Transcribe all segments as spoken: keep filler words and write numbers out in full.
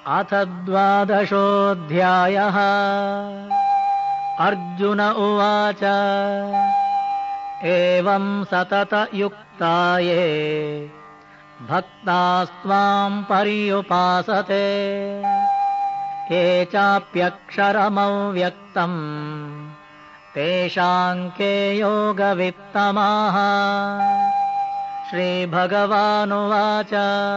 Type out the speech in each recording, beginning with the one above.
अथ द्वादशोऽध्यायः। अर्जुन उवाच एवं सततयुक्ता ये भक्तास्त्वां पर्युपासते ये चाप्यक्षरमव्यक्तम् तेषां के योगवित्तमाः। श्रीभगवानुवाच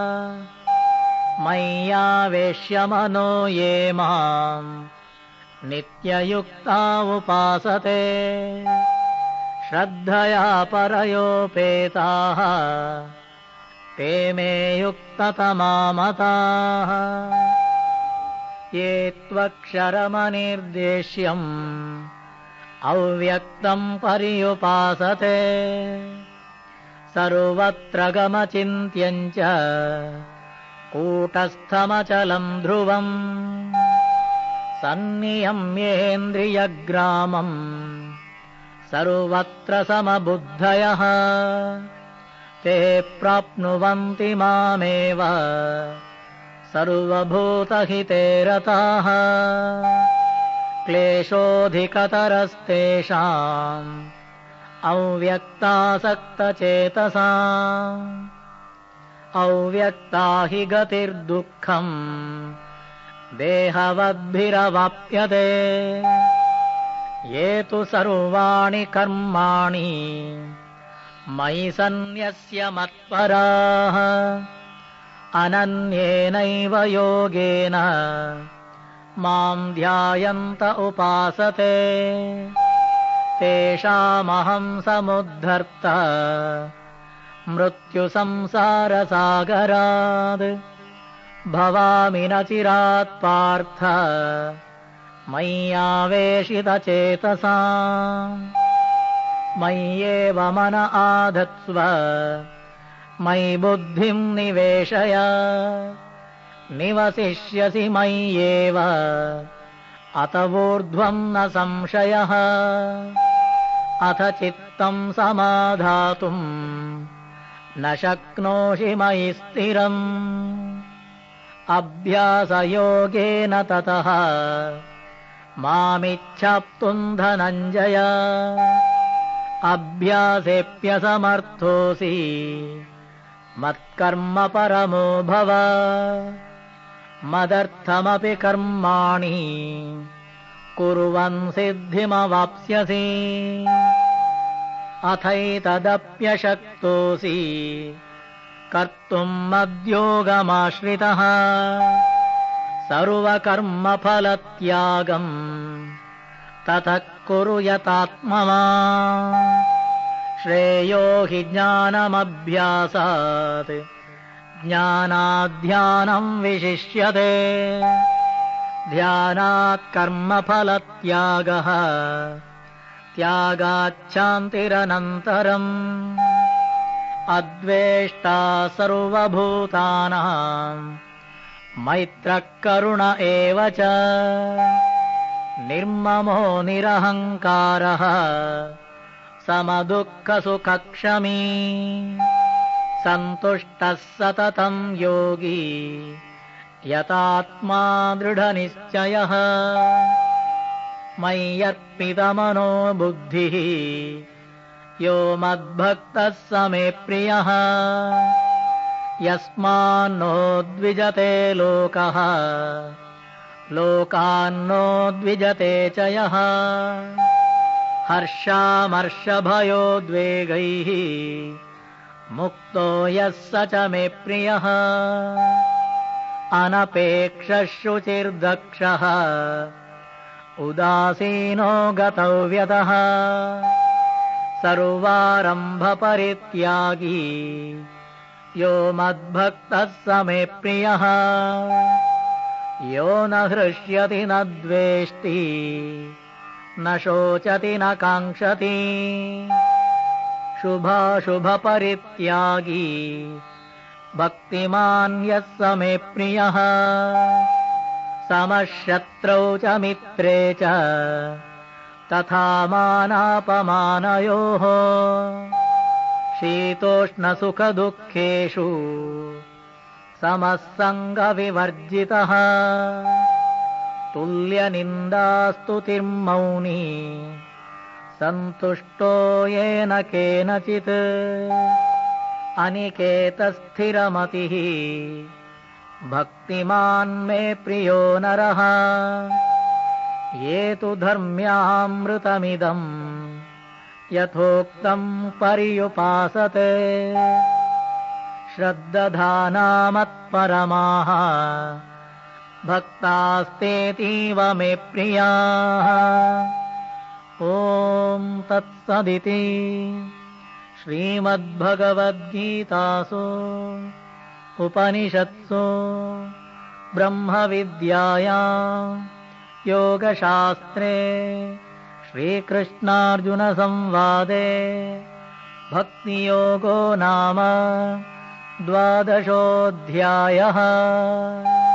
मय्यावेश्य मनो ये मां नित्ययुक्ता उपासते श्रद्धया परयोपेताः ते मे युक्ततमा मताः। ये त्वक्षरमनिर्देश्यम् अव्यक्तं पर्युपासते सर्वत्र गमचिन्त्यं च कूटस्थमचलं ध्रुवम् सन्नियम्येन्द्रियग्रामम् सर्वत्र समबुद्धयः ते प्राप्नुवन्ति मामेव सर्वभूतहिते रताः। क्लेशोऽधिकतरस्तेषाम् अव्यक्तासक्तचेतसाम् अव्यक्ता हि गतिर्दुःखम् देहवद्भिरवाप्यते। ये तु सर्वाणि कर्माणि मयि सन्न्यस्य मत्पराः अनन्येनैव योगेन मां ध्यायन्त उपासते तेषामहं समुद्धर्ता मृत्युसंसारसागरात् भवामि न चिरात् पार्थ मय्यावेशितचेतसाम्। मय्येव मन आधत्स्व मयि बुद्धिं निवेशय निवसिष्यसि मय्येव अत ऊर्ध्वं न संशयः। अथ चित्तं समाधातुम् न शक्नोषि मयि स्थिरम् अभ्यासयोगेन ततः मामिच्छाप्तुम् धनञ्जय। अभ्यासेऽप्यसमर्थोऽसि मत्कर्म परमो भव मदर्थमपि कर्माणि कुर्वन् सिद्धिमवाप्स्यसि। अथैतदप्यशक्तोऽसि कर्तुम् मद्योगमाश्रितः सर्वकर्मफलत्यागम् ततः कुरु यतात्मवान्। श्रेयो हि ज्ञानमभ्यासात् ज्ञानाद्ध्यानं विशिष्यते ध्यानात् कर्मफलत्यागः त्यागाच्छान्तिरनन्तरम्। अद्वेष्टा सर्वभूतानां मैत्रः करुण एव च निर्ममो निरहङ्कारः समदुःखसुखक्षमी सन्तुष्टः सततं योगी यतात्मा दृढनिश्चयः। मय्यर्पितमनो बुद्धिः यो मद्भक्तः स मे प्रियः। यस्मान्नो द्विजते लोकः लोकान्नो द्विजते च यः। हर्षामर्षभयोद्वेगैः मुक्तो यः स च मे प्रियः। अनपेक्षः शुचिर्दक्षः उदासीनो गतव्यतः सर्वारम्भपरित्यागी यो मद्भक्तः स मे प्रियः। यो न हृष्यति न द्वेष्टि न शोचति न काङ्क्षति शुभाशुभपरित्यागी भक्तिमान् यः स मे प्रियः। समशत्रौ च मित्रे च तथा मानापमानयोः शीतोष्णसुखदुःखेषु समः सङ्गविवर्जितः तुल्यनिन्दास्तुतिर्मौनी सन्तुष्टो येन केनचित् अनिकेतस्थिरमतिः भक्तिमान् मे प्रियो नरः ये तु धर्म्यामृतमिदम् यथोक्तम् पर्युपासते श्रद्दधानामत्परमाः भक्तास्तेतीव मे प्रियाः ॐ तत्सदिति श्रीमद्भगवद्गीतासु उपनिषत्सु ब्रह्मविद्यायां योगशास्त्रे श्रीकृष्णार्जुनसंवादे भक्तियोगो नाम द्वादशोऽध्यायः।